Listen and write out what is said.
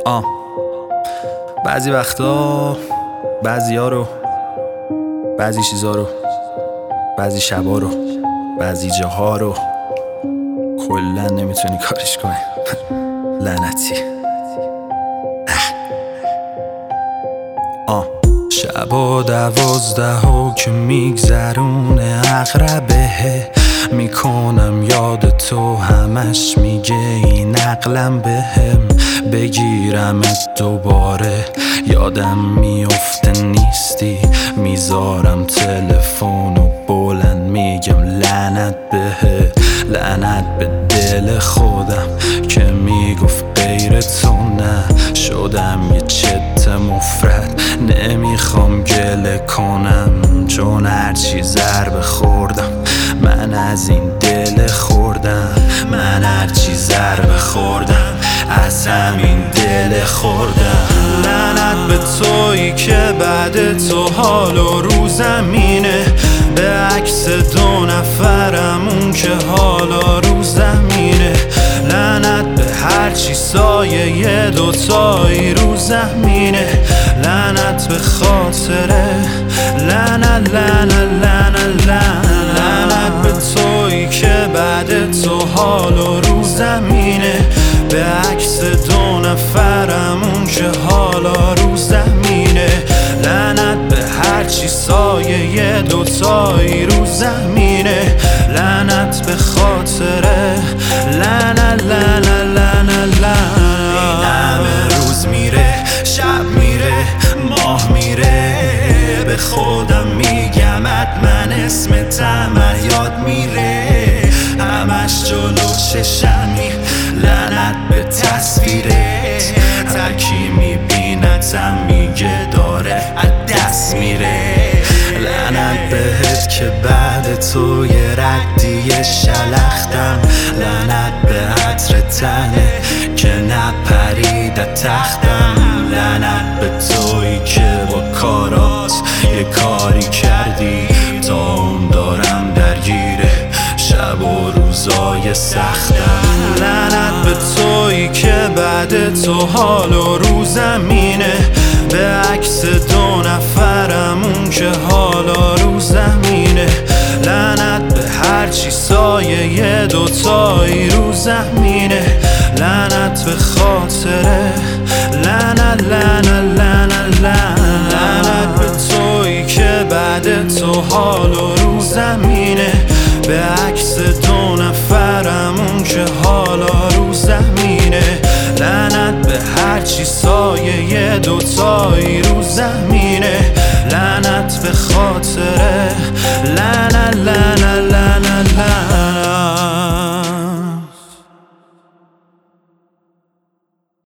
بعضی وقتا بعضیا رو، بعضی چیزا رو، بعضی شبا رو، بعضی جاها رو کلا نمیتونی کارش کنی. لعنتی. شبا 12 که میگذرونه عقربه، میکنم یاد تو همش میگه این عقلم بهم، بگیرمت دوباره یادم میفته نیستی، میذارم تلفن و بلند میگم لعنت بهت، لعنت به دل خودم که میگفت غیر تو نه، شدم یه چت مفرد نمیخوام گله کنم، چون هرچی ضربه خوردم من از این دل خوردم، من هرچی ضربه خوردم از همین دل خوردم. لعنت به تویی که بعد تو حال و روزمینه، به عکس 2 نفرمون که حالا رو زمینه، لعنت به هرچی سایه 2 تایی رو زمینه، لعنت به خاطره، لعنت لعنت لعنت لعنت به تویی که بعد تو حال و رو زمینه، به عکس 2 نفرمون که حالا رو زمینه، لعنت به هرچی سایه 2 تایی رو زمینه، لعنت به خاطره، لعنت لعنت لعنت لعنت. این همه روز میره، شب میره، ماه میره، به خودم میگم حتما اسمتم یاد میره، همش جلو چشمی، لعنت به تصویرت، هرکی میبینتم میگه داره از دست میره، لعنت بهت که بعد تو یه ردی شلختم، لعنت به عطر تنه که نپرید تختم، لعنت به تویی که با کارات یه کاری کردی تا اون دارم درگیره شب و روزای سختم، لعنت به تویی که بعد تو حال و رو زمینه، به عکس 2 نفرمون که حالا رو زمینه، لعنت به هرچی سایه 2 تایی رو زمینه، لعنت به خاطره، لعنت لعنت لعنت لعنت به تویی که بعد تو حال و رو زمینه، به عکس 2 نفرمون که حالا رو زمینه، لعنت به هرچی سایه 2 تایی رو زمینه، لعنت به خاطره، لعنت